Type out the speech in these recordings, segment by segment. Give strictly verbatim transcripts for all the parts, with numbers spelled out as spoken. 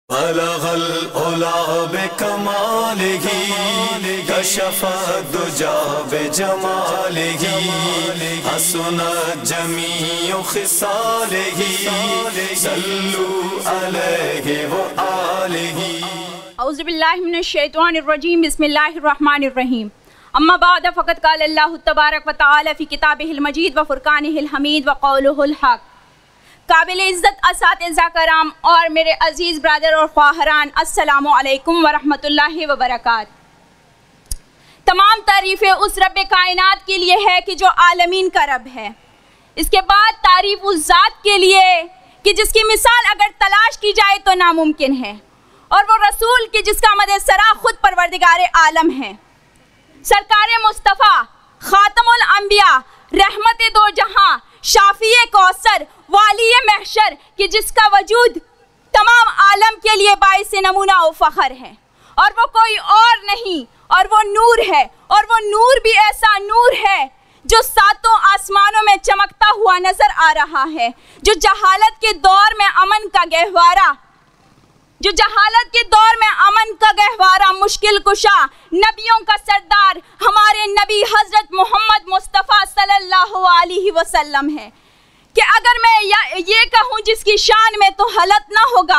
बलगल उला बिकमालिही कशफत दुजा बिजमालिही हसनत जमीउ खिसालिही सल्लू अलैहि व आलिही। औज़ु बिल्लाहि मिनश शैतानिर रजीम बिस्मिल्लाहिर रहमानिर रहीम। अम्मा बाद फ़क़द क़ाल अल्लाहु तबारक व तआला फ़ी किताबिहिल मजीद व फ़ुरक़ानिहिल हमीद व क़ौलुहुल हक़। काबिल इज़्ज़त असातिज़ा कराम और मेरे अज़ीज़ ब्रदर और ख़्वाहरान, अस्सलामु अलैकुम व रहमतुल्लाहि व बरकात। तमाम तारीफ़ें उस रब्बे कायनात के लिए है कि जो आलमीन का रब है। इसके बाद तारीफ़ उस ज़ात के लिए कि जिसकी मिसाल अगर तलाश की जाए तो नामुमकिन है, और वो रसूल कि जिसका मदसरा खुद परवरदिगार आलम है। सरकार मुस्तफ़ा ख़ातमुल अंबिया रहमत दो जहां शाफ़िए कौसर वालिए महशर कि जिसका वजूद तमाम आलम के लिए बाइस नमूना व फ़ख्र है, और वो कोई और नहीं, और वो नूर है, और वो नूर भी ऐसा नूर है जो सातों आसमानों में चमकता हुआ नजर आ रहा है, जो जहालत के दौर में अमन का गहवारा जो जहालत के दौर में अमन का गहवारा मुश्किल कुशा नबियों का सरदार हमारे नबी हजरत मोहम्मद मुस्तफ़ा सल्लल्लाहु अलैहि वसल्लम है। कि अगर मैं ये कहूँ जिसकी शान में तो हलत ना होगा,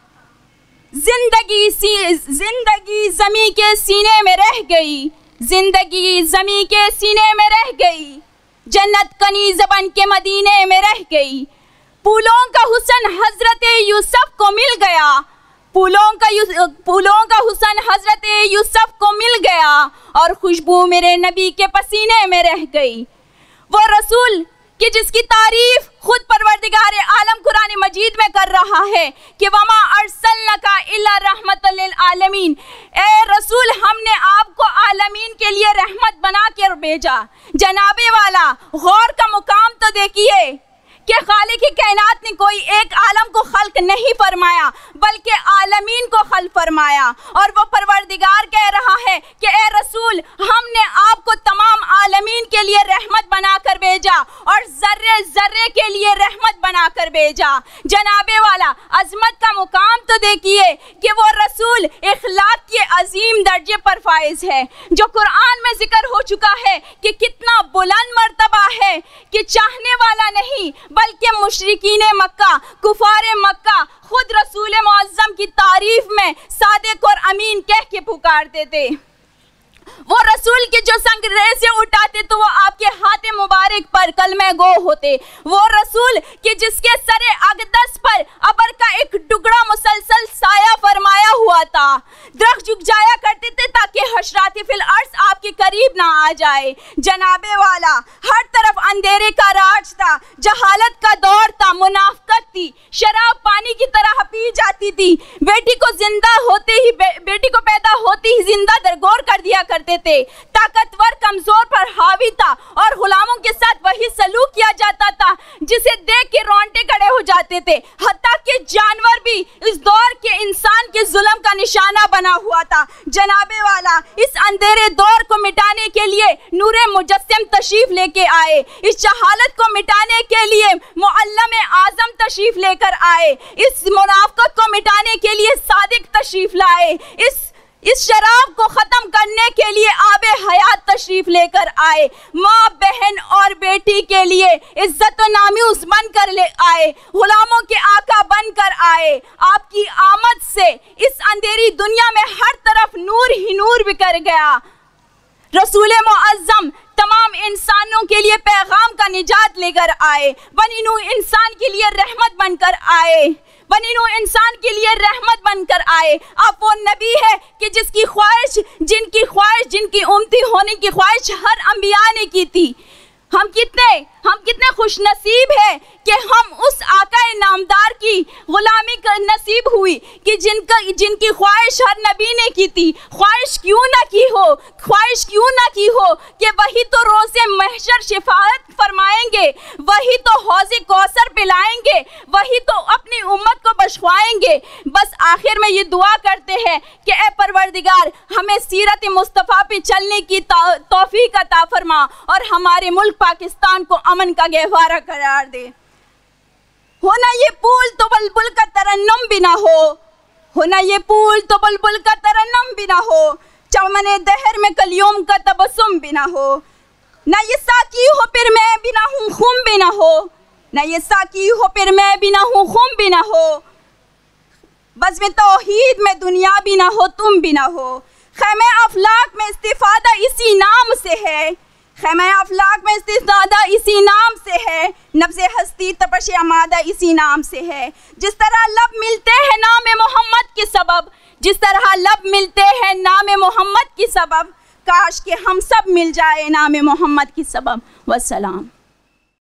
जिंदगी सी जिंदगी ज़मी के सीने में रह गई, जिंदगी ज़मी के सीने में रह गई, जन्नत कनीज़ बन के मदीने में रह गई। फूलों का हुस्न हजरत यूसुफ को मिल गया, फूलों का फूलों का हुस्न हजरत यूसुफ को मिल गया, और खुशबू मेरे नबी के पसीने में रह गई। वो रसूल कि जिसकी तारीफ खुद परवरदिगार आलम कुरान मजीद में कर रहा है कि वमा अर्सलनका इल्ला रहमतल लिल आलमीन, ए रसूल हमने आपको आलमीन के लिए रहमत बना कर भेजा। जनाबे वाला गौर का मुकाम तो देखिए कि खालिक कायनात ने कोई एक आलम को खल्क नहीं फरमाया बल्कि आलमीन को खल्क फरमाया, और वो परवरदिगार कह रहा है कि ए रसूल हमने आपको तमाम आलमीन के लिए रहमत बनाकर भेजा और जर्रे जर्रे के लिए रहमत बनाकर भेजा। जनाबे वाला अजमत का मुकाम तो देखिए कि वो रसूल इखलाक के अजीम दर्जे पर फाइज है, जो कुरान में जिक्र हो चुका है कि कितना बुलंद मर्तबा है कि चाहने वाला नहीं बल्कि मुशरिकीने मक्का कुफारे मक्का खुद रसूल मुअज्जम की तारीफ में सादिक और अमीन कह के पुकारते थे। वो रसूल के जो संगरेज़े उठाते तो वो आपके हाथ मुबारक पर कलमे गो होते। वो रसूल कि जिसके सरे अक़दस पर अबर का एक टुकड़ा मुसलसल साया फरमाया हुआ था, दरख्त झुक जाया करते थे ताकि हशरात फिल अर्ज़ आपके करीब ना आ जाए। जनाबे वाला हर तरफ अंधेरे का राज था, जहालत का दौर था, मुनाफिकत थी, शराब पानी की तरह पी जाती थी। बेटी को जिंदा होते ही बे, बेटी को पैदा होते ही जिंदा दरगोर कर दिया करते थे। ताकतवर कमजोर पर हावी था, और गुलामों के साथ वही सलूक किया जाता था जिसे देख के रोंगटे खड़े हो जाते थे। हत्ता के जानवर भी इस दौर के इंसान के जुल्म का निशाना बना हुआ था। जनाबे वाला इस अंधेरे दौर को मिटाने के लिए नूरे मुजस्सिम तशरीफ लेके आए, इस जहालत को मिटाने के लिए मुअल्लम आजम तशरीफ लेकर आए, इस मुनाफिकत को मिटाने के लिए सादिक तशरीफ लाए, इस इस शराब को खत्म करने के लिए आबे हयात तशरीफ लेकर आए, माँ बहन और बेटी के लिए इज्जत व नामूस बनकर ले आए, गुलामों के आका बनकर आए। आपकी आमद से इस अंधेरी दुनिया में हर तरफ नूर ही नूर बिखर गया। रसूल मुअज्जम तमाम इंसानों के लिए पैगाम का निजात लेकर आए, बनी नूह इंसान के लिए रहमत बनकर आए, बनी नूह इंसान के लिए रहमत बनकर आए। आप वो नबी है कि जिसकी ख्वाहिश जिनकी ख्वाहिश जिनकी उम्मती होने की ख्वाहिश हर अंबिया ने की थी। हम कितने हम कितने खुशनसीब है कि हम उस आकाए नामदार की गुलामी का नसीब हुई कि जिनका जिनकी ख्वाहिश हर नबी ने की थी। ख्वाहिश क्यों ना की हो ख्वाहिश क्यों ना की हो कि वही तो रोज़े महशर शिफाअत फरमाएंगे, वही तो हौज़े कौसर पिलाएंगे, वही तो अपनी उम्मत को बख्शवाएंगे। बस आखिर में ये दुआ करते हैं कि ए परवरदिगार हमें सीरत मुस्तफ़ा पे चलने की तौफीक अता फरमा, और हमारे मुल्क पाकिस्तान को अमन का गहवारा करार दे। होना ये पुल तो बुलबुल का तरन्नुम भी ना हो, हो ना ये पुल तो बुलबुल का तरन्नुम भी ना हो, चमने दहर में कलियों का तबस्सुम भी ना हो। ना ये साकी हो फिर मैं भी ना हूँ खून भी ना हो, ना ये साकी हो फिर मैं भी ना हूँ खून भी ना हो। बस में तौहीद में दुनिया भी ना हो तुम भी ना हो। खैमे अफलाक में इस्तिफादा इसी नाम से है, खैमे अफलाक में इस्तिफादा इसी नाम से है, नब्ज़े हस्ती तपश अमादा इसी नाम से है। जिस तरह लब मिलते हैं नाम मोहम्मद के सबब, जिस तरह लब मिलते हैं नाम मोहम्मद की सबब, काश के हम सब मिल जाए नाम मोहम्मद की सबब। वस्सलाम।